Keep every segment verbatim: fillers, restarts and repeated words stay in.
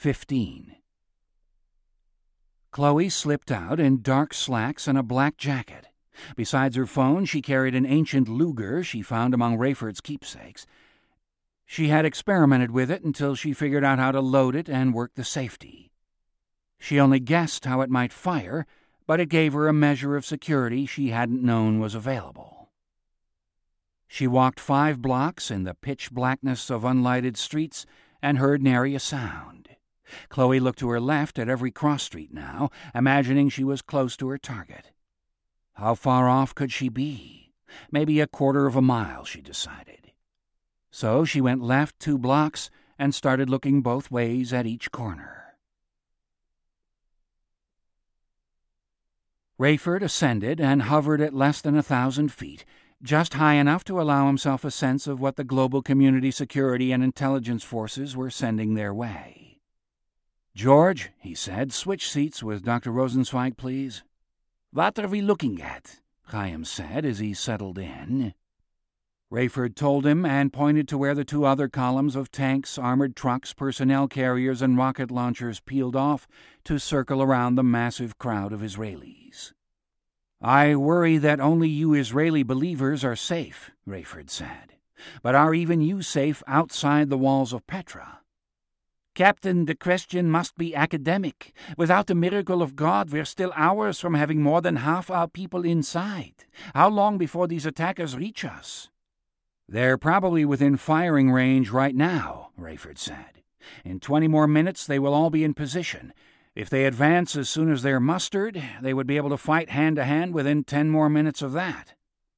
fifteen. Chloe slipped out in dark slacks and a black jacket. Besides her phone, she carried an ancient Luger she found among Rayford's keepsakes. She had experimented with it until she figured out how to load it and work the safety. She only guessed how it might fire, but it gave her a measure of security she hadn't known was available. She walked five blocks in the pitch blackness of unlighted streets and heard nary a sound. Chloe looked to her left at every cross street now, imagining she was close to her target. How far off could she be? Maybe a quarter of a mile, she decided. So she went left two blocks and started looking both ways at each corner. Rayford ascended and hovered at less than a thousand feet, just high enough to allow himself a sense of what the global community security and intelligence forces were sending their way. "George," he said, "switch seats with Doctor Rosenzweig, please." "What are we looking at?" Chaim said as he settled in. Rayford told him and pointed to where the two other columns of tanks, armored trucks, personnel carriers, and rocket launchers peeled off to circle around the massive crowd of Israelis. "I worry that only you Israeli believers are safe," Rayford said. "But are even you safe outside the walls of Petra?" "Captain, the question must be academic. Without the miracle of God, we're still hours from having more than half our people inside. How long before these attackers reach us?" "They're probably within firing range right now," Rayford said. "In twenty more minutes they will all be in position. If they advance as soon as they're mustered, they would be able to fight hand-to-hand within ten more minutes of that."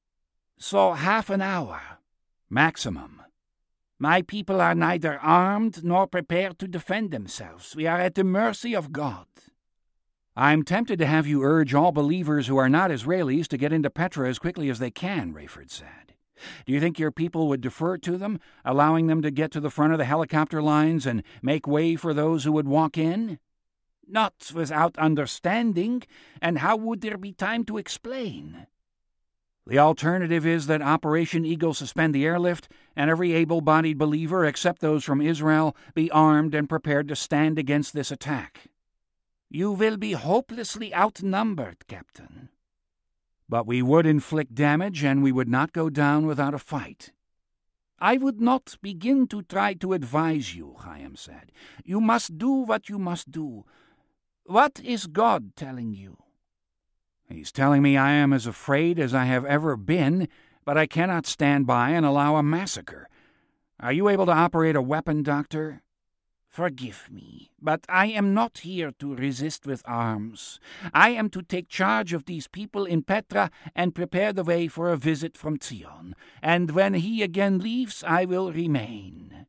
"So half an hour?" "Maximum." "My people are neither armed nor prepared to defend themselves. We are at the mercy of God." "I'm tempted to have you urge all believers who are not Israelis to get into Petra as quickly as they can," Rayford said. "Do you think your people would defer to them, allowing them to get to the front of the helicopter lines and make way for those who would walk in?" "Not without understanding, and how would there be time to explain?" "The alternative is that Operation Eagle suspend the airlift, and every able-bodied believer, except those from Israel, be armed and prepared to stand against this attack." "You will be hopelessly outnumbered, Captain." "But we would inflict damage, and we would not go down without a fight." "I would not begin to try to advise you," Chaim said. "You must do what you must do. What is God telling you?" "He's telling me I am as afraid as I have ever been, but I cannot stand by and allow a massacre. Are you able to operate a weapon, Doctor?" "Forgive me, but I am not here to resist with arms. I am to take charge of these people in Petra and prepare the way for a visit from Zion. And when he again leaves, I will remain."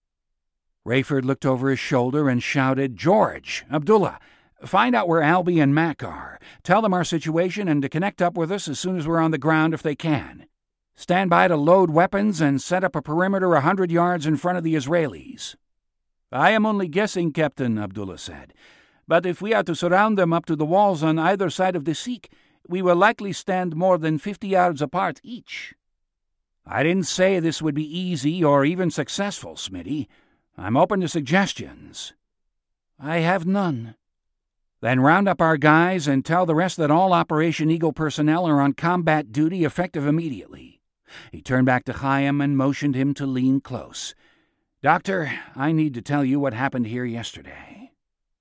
Rayford looked over his shoulder and shouted, "George, Abdullah, find out where Albie and Mac are. Tell them our situation and to connect up with us as soon as we're on the ground if they can. Stand by to load weapons and set up a perimeter a hundred yards in front of the Israelis." "I am only guessing, Captain," Abdullah said. "But if we are to surround them up to the walls on either side of the Sikh, we will likely stand more than fifty yards apart each." "I didn't say this would be easy or even successful, Smitty. I'm open to suggestions." "I have none." "Then round up our guys and tell the rest that all Operation Eagle personnel are on combat duty effective immediately." He turned back to Chaim and motioned him to lean close. "Doctor, I need to tell you what happened here yesterday."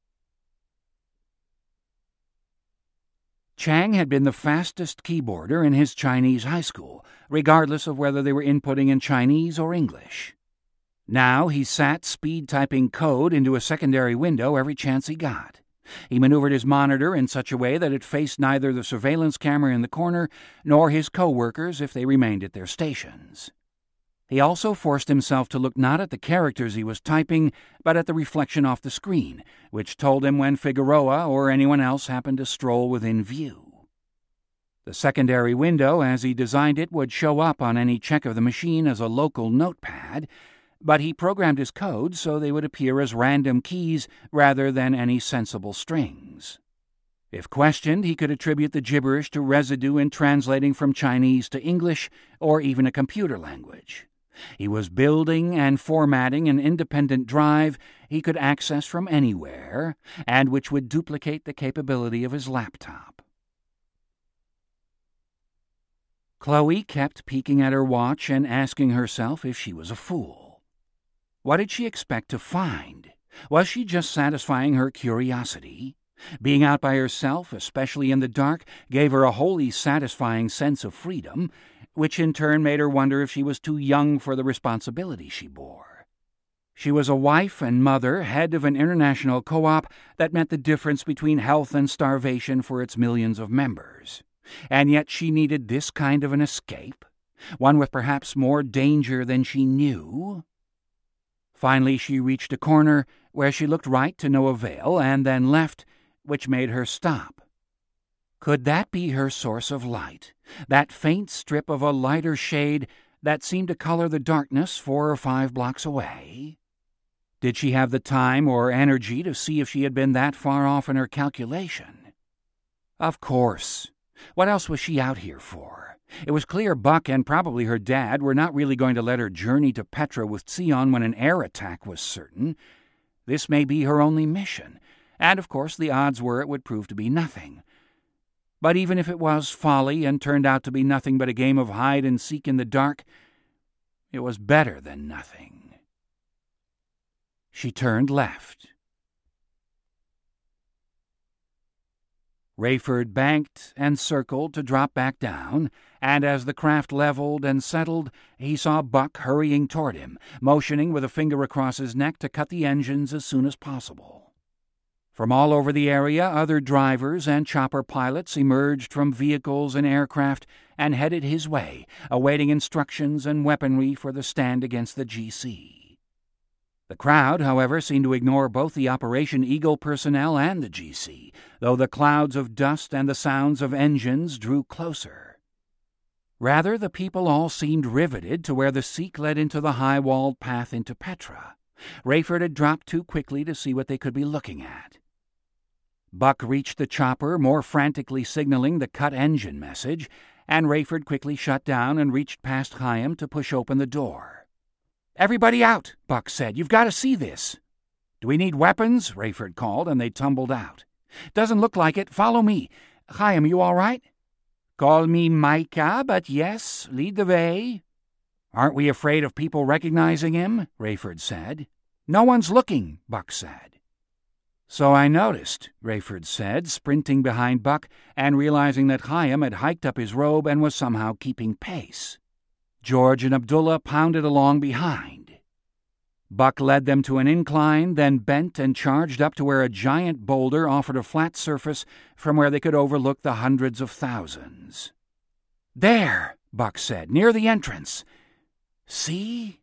Chang had been the fastest keyboarder in his Chinese high school, regardless of whether they were inputting in Chinese or English. Now he sat speed-typing code into a secondary window every chance he got. He maneuvered his monitor in such a way that it faced neither the surveillance camera in the corner nor his co-workers if they remained at their stations. He also forced himself to look not at the characters he was typing, but at the reflection off the screen, which told him when Figueroa or anyone else happened to stroll within view. The secondary window, as he designed it, would show up on any check of the machine as a local notepad, but he programmed his code so they would appear as random keys rather than any sensible strings. If questioned, he could attribute the gibberish to residue in translating from Chinese to English or even a computer language. He was building and formatting an independent drive he could access from anywhere, and which would duplicate the capability of his laptop. Chloe kept peeking at her watch and asking herself if she was a fool. What did she expect to find? Was she just satisfying her curiosity? Being out by herself, especially in the dark, gave her a wholly satisfying sense of freedom, which in turn made her wonder if she was too young for the responsibility she bore. She was a wife and mother, head of an international co-op that meant the difference between health and starvation for its millions of members. And yet she needed this kind of an escape, one with perhaps more danger than she knew. Finally she reached a corner where she looked right to no avail and then left, which made her stop. Could that be her source of light, that faint strip of a lighter shade that seemed to color the darkness four or five blocks away? Did she have the time or energy to see if she had been that far off in her calculation? Of course. What else was she out here for? It was clear Buck and probably her dad were not really going to let her journey to Petra with Sion when an air attack was certain. This may be her only mission, and of course the odds were it would prove to be nothing. But even if it was folly and turned out to be nothing but a game of hide-and-seek in the dark, it was better than nothing. She turned left. Rayford banked and circled to drop back down, and as the craft leveled and settled, he saw Buck hurrying toward him, motioning with a finger across his neck to cut the engines as soon as possible. From all over the area, other drivers and chopper pilots emerged from vehicles and aircraft and headed his way, awaiting instructions and weaponry for the stand against the G C. The crowd, however, seemed to ignore both the Operation Eagle personnel and the G C, though the clouds of dust and the sounds of engines drew closer. Rather, the people all seemed riveted to where the Seek led into the high-walled path into Petra. Rayford had dropped too quickly to see what they could be looking at. Buck reached the chopper, more frantically signaling the cut engine message, and Rayford quickly shut down and reached past Chaim to push open the door. "Everybody out," Buck said. "You've got to see this." "Do we need weapons?" Rayford called, and they tumbled out. "Doesn't look like it. Follow me. Chaim, you all right?" "Call me Micah, but yes, lead the way." "Aren't we afraid of people recognizing him?" Rayford said. "No one's looking," Buck said. "So I noticed," Rayford said, sprinting behind Buck and realizing that Chaim had hiked up his robe and was somehow keeping pace. George and Abdullah pounded along behind. Buck led them to an incline, then bent and charged up to where a giant boulder offered a flat surface from where they could overlook the hundreds of thousands. "There," Buck said, "near the entrance. See?"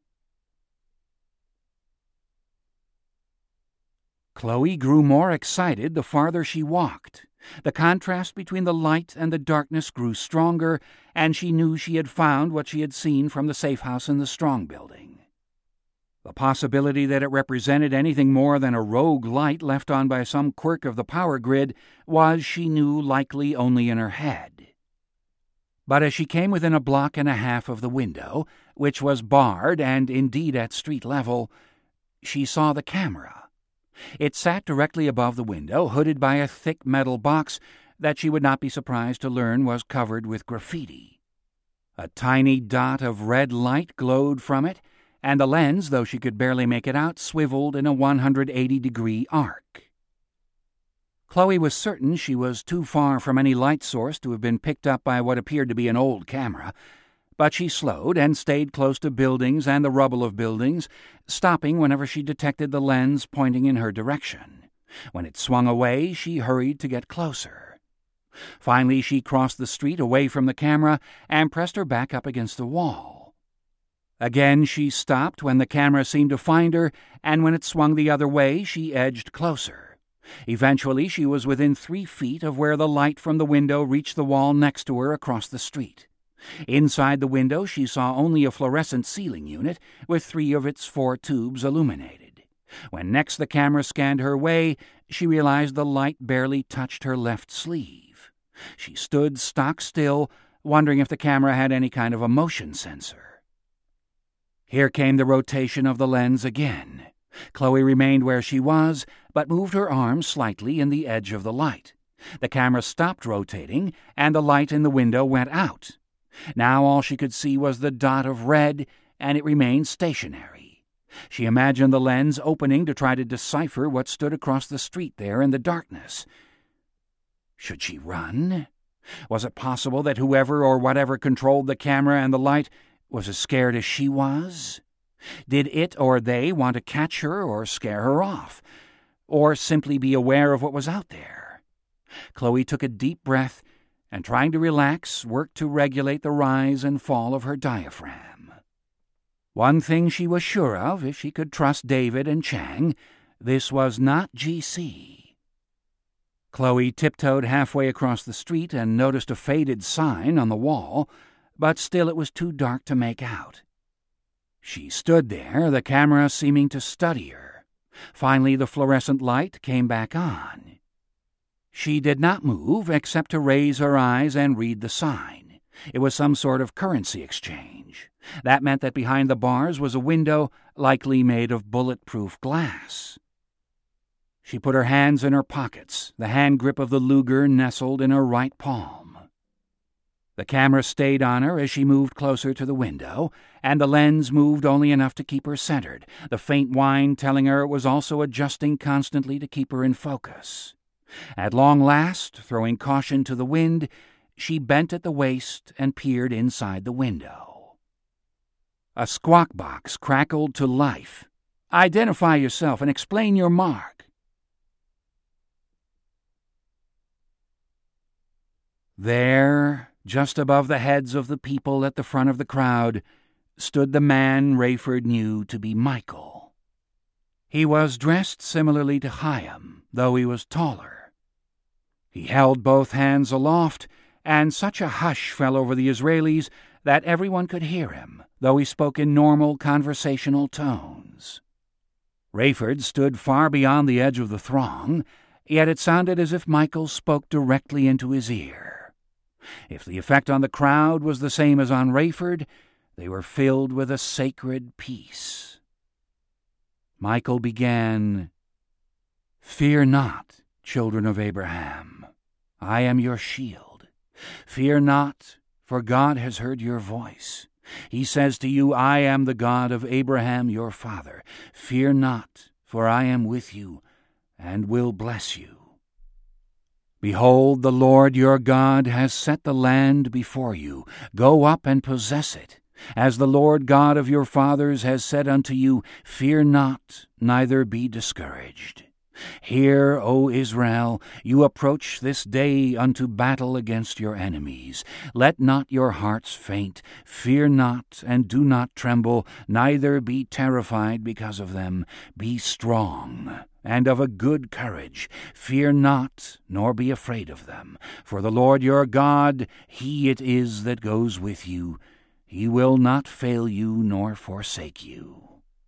Chloe grew more excited the farther she walked. The contrast between the light and the darkness grew stronger, and she knew she had found what she had seen from the safe house in the Strong building. The possibility that it represented anything more than a rogue light left on by some quirk of the power grid was, she knew, likely only in her head. But as she came within a block and a half of the window, which was barred and indeed at street level, she saw the camera. It sat directly above the window, hooded by a thick metal box that she would not be surprised to learn was covered with graffiti. A tiny dot of red light glowed from it, and the lens, though she could barely make it out, swiveled in a one hundred eighty degree arc. Chloe was certain she was too far from any light source to have been picked up by what appeared to be an old camera, but she slowed and stayed close to buildings and the rubble of buildings, stopping whenever she detected the lens pointing in her direction. When it swung away, she hurried to get closer. Finally, she crossed the street away from the camera and pressed her back up against the wall. Again she stopped when the camera seemed to find her, and when it swung the other way, she edged closer. Eventually, she was within three feet of where the light from the window reached the wall next to her across the street. Inside the window she saw only a fluorescent ceiling unit with three of its four tubes illuminated. When next the camera scanned her way, she realized the light barely touched her left sleeve. She stood stock still, wondering if the camera had any kind of a motion sensor. Here came the rotation of the lens again. Chloe remained where she was, but moved her arms slightly in the edge of the light. The camera stopped rotating, and the light in the window went out. Now all she could see was the dot of red, and it remained stationary. She imagined the lens opening to try to decipher what stood across the street there in the darkness. Should she run? Was it possible that whoever or whatever controlled the camera and the light was as scared as she was? Did it or they want to catch her or scare her off, or simply be aware of what was out there? Chloe took a deep breath and, trying to relax, worked to regulate the rise and fall of her diaphragm. One thing she was sure of, if she could trust David and Chang, this was not G C. Chloe tiptoed halfway across the street and noticed a faded sign on the wall, but still it was too dark to make out. She stood there, the camera seeming to study her. Finally, the fluorescent light came back on. She did not move except to raise her eyes and read the sign. It was some sort of currency exchange. That meant that behind the bars was a window likely made of bulletproof glass. She put her hands in her pockets, the hand grip of the Luger nestled in her right palm. The camera stayed on her as she moved closer to the window, and the lens moved only enough to keep her centered, the faint whine telling her it was also adjusting constantly to keep her in focus. At long last, throwing caution to the wind, she bent at the waist and peered inside the window. A squawk box crackled to life. "Identify yourself and explain your mark." There, just above the heads of the people at the front of the crowd, stood the man Rayford knew to be Michael. He was dressed similarly to Chaim, though he was taller. He held both hands aloft, and such a hush fell over the Israelis that everyone could hear him, though he spoke in normal conversational tones. Rayford stood far beyond the edge of the throng, yet it sounded as if Michael spoke directly into his ear. If the effect on the crowd was the same as on Rayford, they were filled with a sacred peace. Michael began, "Fear not, children of Abraham. I am your shield. Fear not, for God has heard your voice. He says to you, I am the God of Abraham your father. Fear not, for I am with you, and will bless you. Behold, the Lord your God has set the land before you. Go up and possess it. As the Lord God of your fathers has said unto you, fear not, neither be discouraged. Hear, O Israel, you approach this day unto battle against your enemies. Let not your hearts faint. Fear not, and do not tremble, neither be terrified because of them. Be strong, and of a good courage. Fear not, nor be afraid of them. For the Lord your God, he it is that goes with you. He will not fail you, nor forsake you.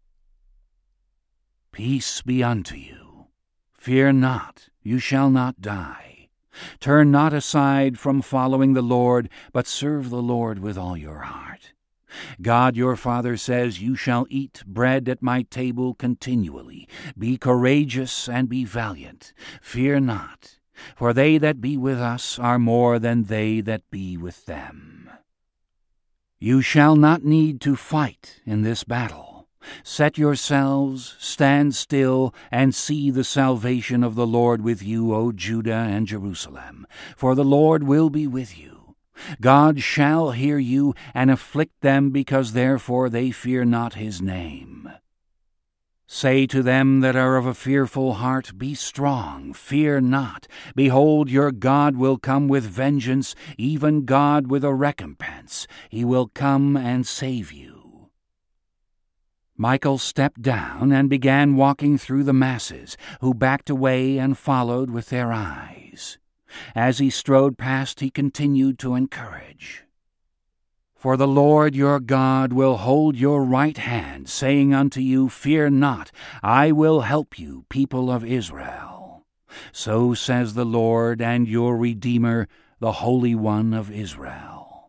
Peace be unto you. Fear not, you shall not die. Turn not aside from following the Lord, but serve the Lord with all your heart. God your Father says, you shall eat bread at my table continually. Be courageous and be valiant. Fear not, for they that be with us are more than they that be with them. You shall not need to fight in this battle. Set yourselves, stand still, and see the salvation of the Lord with you, O Judah and Jerusalem. For the Lord will be with you. God shall hear you, and afflict them, because therefore they fear not his name. Say to them that are of a fearful heart, be strong, fear not. Behold, your God will come with vengeance, even God with a recompense. He will come and save you. Michael stepped down and began walking through the masses, who backed away and followed with their eyes. As he strode past, he continued to encourage. For the Lord your God will hold your right hand, saying unto you, fear not, I will help you, people of Israel. So says the Lord and your Redeemer, the Holy One of Israel.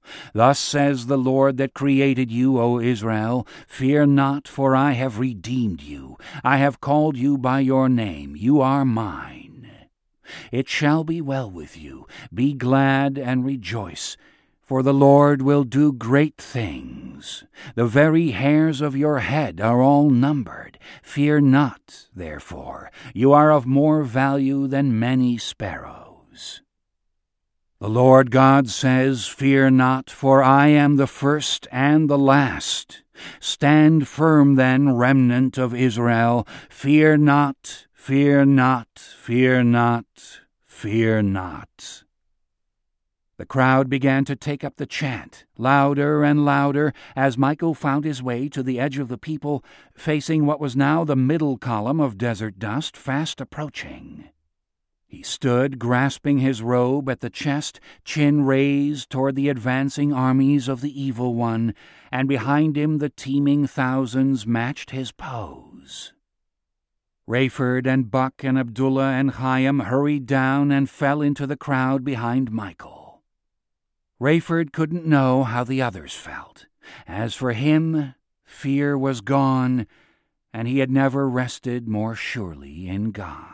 Thus says the Lord that created you, O Israel, fear not, for I have redeemed you. I have called you by your name. You are mine. It shall be well with you. Be glad and rejoice, for the Lord will do great things. The very hairs of your head are all numbered. Fear not, therefore. You are of more value than many sparrows. The Lord God says, Fear not, for I am the first and the last. Stand firm then, remnant of Israel. Fear not, fear not, fear not, fear not. The crowd began to take up the chant, louder and louder, as Michael found his way to the edge of the people, facing what was now the middle column of desert dust fast approaching. He stood, grasping his robe at the chest, chin raised toward the advancing armies of the Evil One, and behind him the teeming thousands matched his pose. Rayford and Buck and Abdullah and Chaim hurried down and fell into the crowd behind Michael. Rayford couldn't know how the others felt. As for him, fear was gone, and he had never rested more surely in God.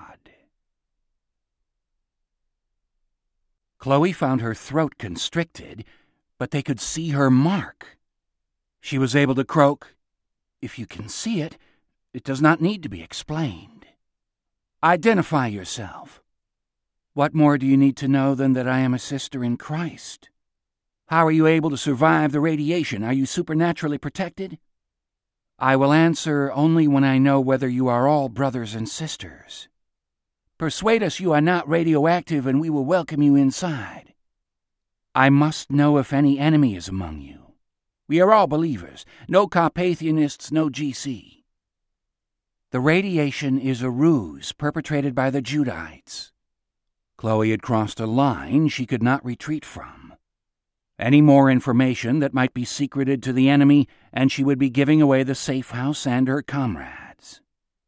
Chloe found her throat constricted, but they could see her mark. She was able to croak, "If you can see it, it does not need to be explained. Identify yourself. What more do you need to know than that I am a sister in Christ? How are you able to survive the radiation? Are you supernaturally protected? I will answer only when I know whether you are all brothers and sisters. Persuade us you are not radioactive, and we will welcome you inside. I must know if any enemy is among you. We are all believers, no Carpathianists, no G C. The radiation is a ruse perpetrated by the Judahites." Chloe had crossed a line she could not retreat from. Any more information that might be secreted to the enemy, and she would be giving away the safe house and her comrades.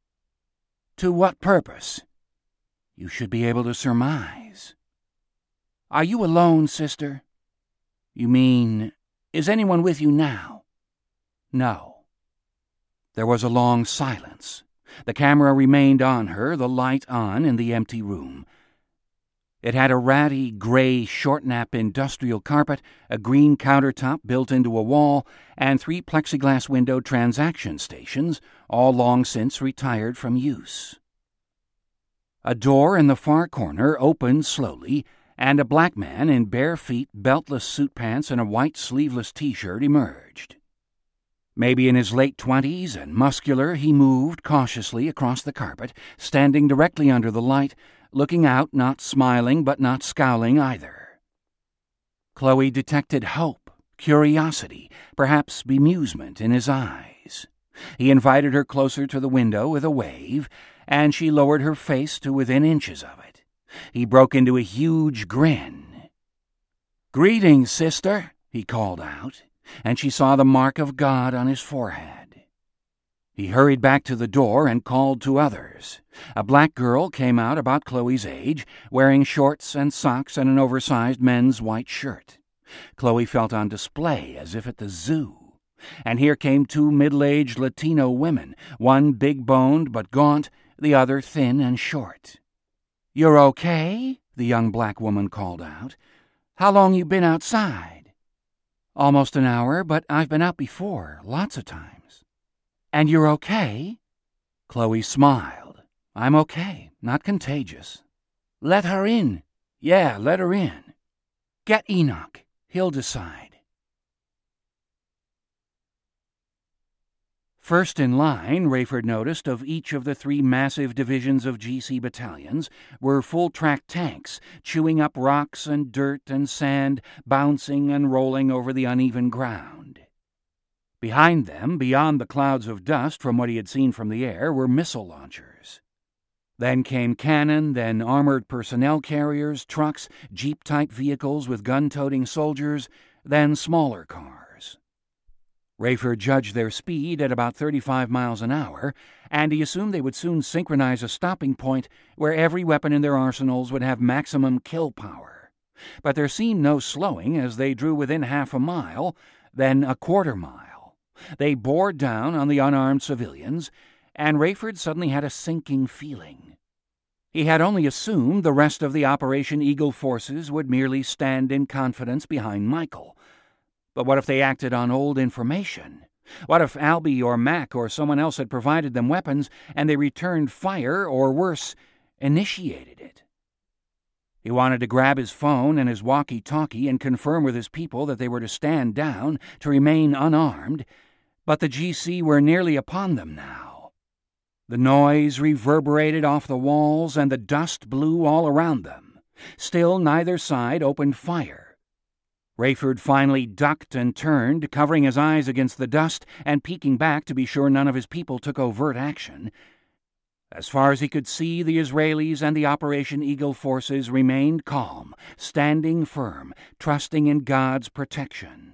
To what purpose? You should be able to surmise. Are you alone, sister? You mean, is anyone with you now? No. There was a long silence. The camera remained on her, the light on in the empty room. It had a ratty, gray, short-nap industrial carpet, a green countertop built into a wall, and three plexiglass window transaction stations, all long since retired from use. A door in the far corner opened slowly, and a black man in bare feet, beltless suit pants, and a white sleeveless T-shirt emerged. Maybe in his late twenties and muscular, he moved cautiously across the carpet, standing directly under the light, looking out, not smiling but not scowling either. Chloe detected hope, curiosity, perhaps bemusement in his eyes. He invited her closer to the window with a wave, and she lowered her face to within inches of it. He broke into a huge grin. "Greetings, sister," he called out, and she saw the mark of God on his forehead. He hurried back to the door and called to others. A black girl came out about Chloe's age, wearing shorts and socks and an oversized men's white shirt. Chloe felt on display as if at the zoo. And here came two middle-aged Latino women, one big-boned but gaunt, the other thin and short. "You're okay?" the young black woman called out. "How long you been outside?" "Almost an hour, but I've been out before, lots of times." "And you're okay?" Chloe smiled. "I'm okay, not contagious." "Let her in." "Yeah, let her in." "Get Enoch. He'll decide." First in line, Rayford noticed, of each of the three massive divisions of G C battalions were full-track tanks, chewing up rocks and dirt and sand, bouncing and rolling over the uneven ground. Behind them, beyond the clouds of dust from what he had seen from the air, were missile launchers. Then came cannon, then armored personnel carriers, trucks, jeep-type vehicles with gun-toting soldiers, then smaller cars. Rayford judged their speed at about thirty-five miles an hour, and he assumed they would soon synchronize a stopping point where every weapon in their arsenals would have maximum kill power. But there seemed no slowing as they drew within half a mile, then a quarter mile. They bore down on the unarmed civilians, and Rayford suddenly had a sinking feeling. He had only assumed the rest of the Operation Eagle forces would merely stand in confidence behind Michael. But what if they acted on old information? What if Albie or Mac or someone else had provided them weapons and they returned fire, or worse, initiated it? He wanted to grab his phone and his walkie-talkie and confirm with his people that they were to stand down, to remain unarmed, but the G C were nearly upon them now. The noise reverberated off the walls and the dust blew all around them. Still neither side opened fire. Rayford finally ducked and turned, covering his eyes against the dust and peeking back to be sure none of his people took overt action. As far as he could see, the Israelis and the Operation Eagle forces remained calm, standing firm, trusting in God's protection.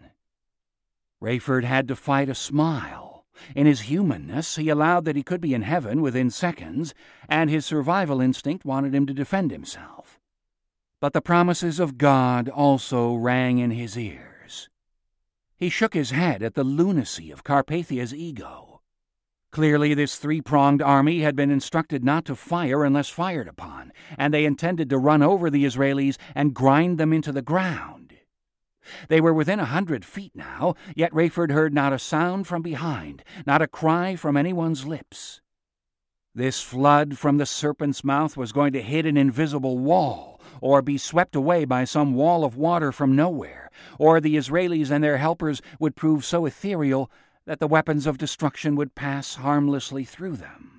Rayford had to fight a smile. In his humanness, he allowed that he could be in heaven within seconds, and his survival instinct wanted him to defend himself. But the promises of God also rang in his ears. He shook his head at the lunacy of Carpathia's ego. Clearly this three-pronged army had been instructed not to fire unless fired upon, and they intended to run over the Israelis and grind them into the ground. They were within a hundred feet now, yet Rayford heard not a sound from behind, not a cry from anyone's lips. This flood from the serpent's mouth was going to hit an invisible wall, or be swept away by some wall of water from nowhere, or the Israelis and their helpers would prove so ethereal that the weapons of destruction would pass harmlessly through them.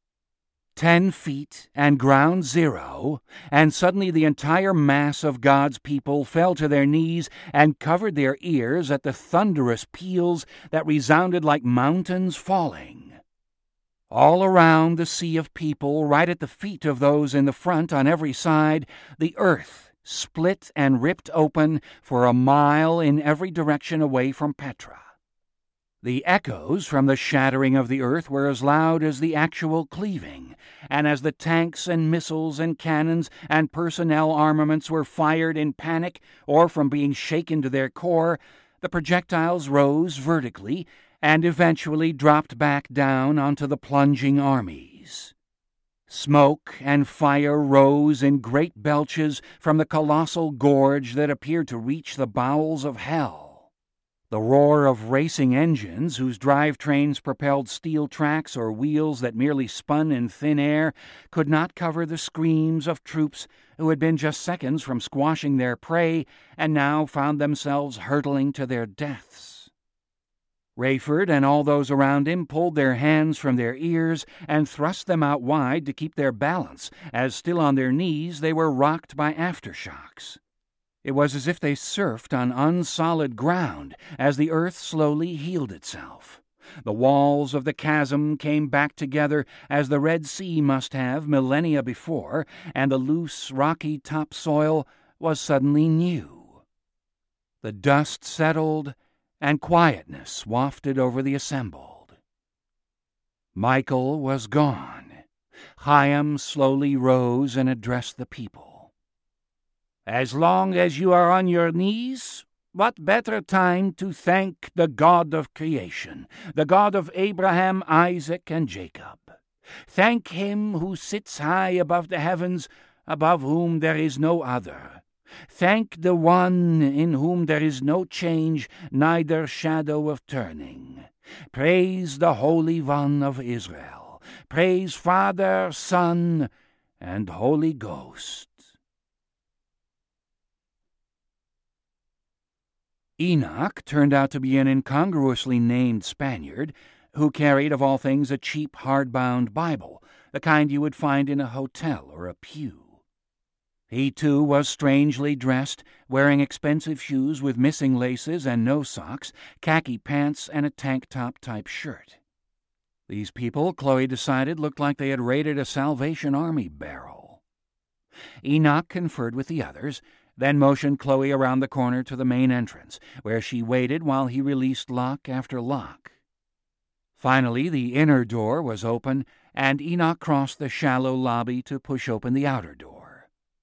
Ten feet and ground zero, and suddenly the entire mass of God's people fell to their knees and covered their ears at the thunderous peals that resounded like mountains falling. All around the sea of people, right at the feet of those in the front on every side, the earth split and ripped open for a mile in every direction away from Petra. The echoes from the shattering of the earth were as loud as the actual cleaving, and as the tanks and missiles and cannons and personnel armaments were fired in panic or from being shaken to their core, the projectiles rose vertically and eventually dropped back down onto the plunging armies. Smoke and fire rose in great belches from the colossal gorge that appeared to reach the bowels of hell. The roar of racing engines, whose drivetrains propelled steel tracks or wheels that merely spun in thin air, could not cover the screams of troops who had been just seconds from squashing their prey and now found themselves hurtling to their deaths. Rayford and all those around him pulled their hands from their ears and thrust them out wide to keep their balance, as still on their knees they were rocked by aftershocks. It was as if they surfed on unsolid ground as the earth slowly healed itself. The walls of the chasm came back together as the Red Sea must have millennia before, and the loose, rocky topsoil was suddenly new. The dust settled, and quietness wafted over the assembled. Michael was gone. Chaim slowly rose and addressed the people. As long as you are on your knees, what better time to thank the God of creation, the God of Abraham, Isaac, and Jacob? Thank him who sits high above the heavens, above whom there is no other. Thank the one in whom there is no change, neither shadow of turning. Praise the Holy One of Israel. Praise Father, Son, and Holy Ghost. Enoch turned out to be an incongruously named Spaniard who carried, of all things, a cheap, hardbound Bible, the kind you would find in a hotel or a pew. He, too, was strangely dressed, wearing expensive shoes with missing laces and no socks, khaki pants, and a tank-top-type shirt. These people, Chloe decided, looked like they had raided a Salvation Army barrel. Enoch conferred with the others, then motioned Chloe around the corner to the main entrance, where she waited while he released lock after lock. Finally, the inner door was open, and Enoch crossed the shallow lobby to push open the outer door.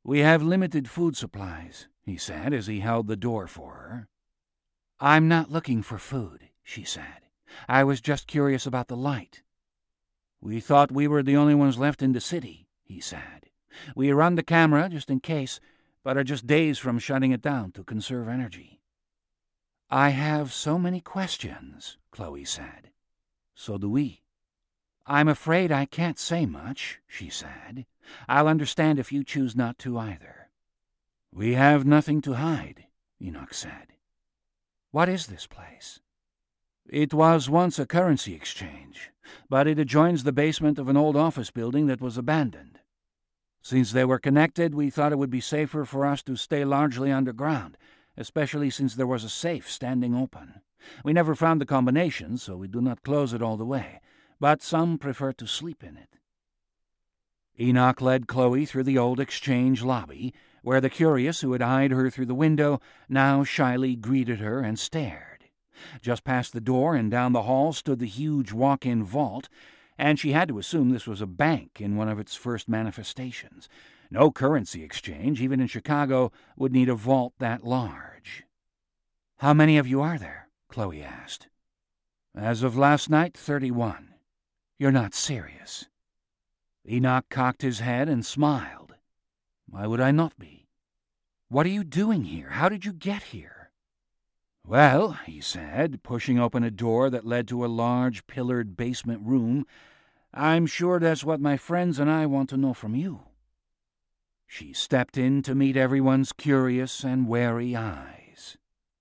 "We have limited food supplies," he said as he held the door for her. "I'm not looking for food," she said. "I was just curious about the light." "We thought we were the only ones left in the city," he said. "We run the camera just in case, but are just days from shutting it down to conserve energy." "I have so many questions," Chloe said. "So do we." "I'm afraid I can't say much," she said. "I'll understand if you choose not to either." "We have nothing to hide," Enoch said. "What is this place?" "It was once a currency exchange, but it adjoins the basement of an old office building that was abandoned. Since they were connected, we thought it would be safer for us to stay largely underground, especially since there was a safe standing open. We never found the combination, so we do not close it all the way, but some prefer to sleep in it." Enoch led Chloe through the old exchange lobby, where the curious who had eyed her through the window now shyly greeted her and stared. Just past the door and down the hall stood the huge walk-in vault, and she had to assume this was a bank in one of its first manifestations. No currency exchange, even in Chicago, would need a vault that large. "How many of you are there?" Chloe asked. "As of last night, thirty-one. "You're not serious." Enoch cocked his head and smiled. "Why would I not be?" "What are you doing here? How did you get here?" "Well," he said, pushing open a door that led to a large pillared basement room, "I'm sure that's what my friends and I want to know from you." She stepped in to meet everyone's curious and wary eyes.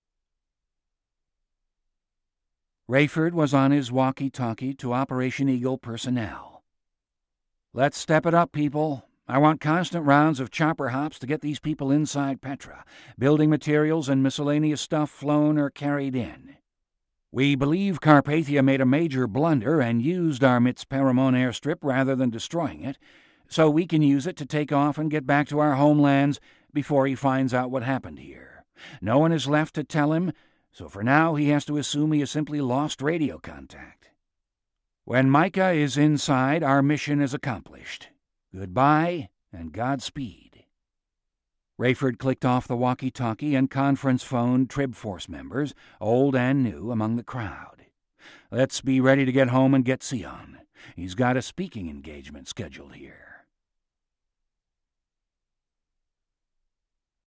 Rayford was on his walkie-talkie to Operation Eagle personnel. "Let's step it up, people. I want constant rounds of chopper hops to get these people inside Petra, building materials and miscellaneous stuff flown or carried in. We believe Carpathia made a major blunder and used our Mitzperamon airstrip rather than destroying it, so we can use it to take off and get back to our homelands before he finds out what happened here. No one is left to tell him, so for now he has to assume he has simply lost radio contact. When Micah is inside, our mission is accomplished. Goodbye and Godspeed." Rayford clicked off the walkie-talkie and conference-phoned Trib Force members, old and new, among the crowd. "Let's be ready to get home and get Sion. He's got a speaking engagement scheduled here."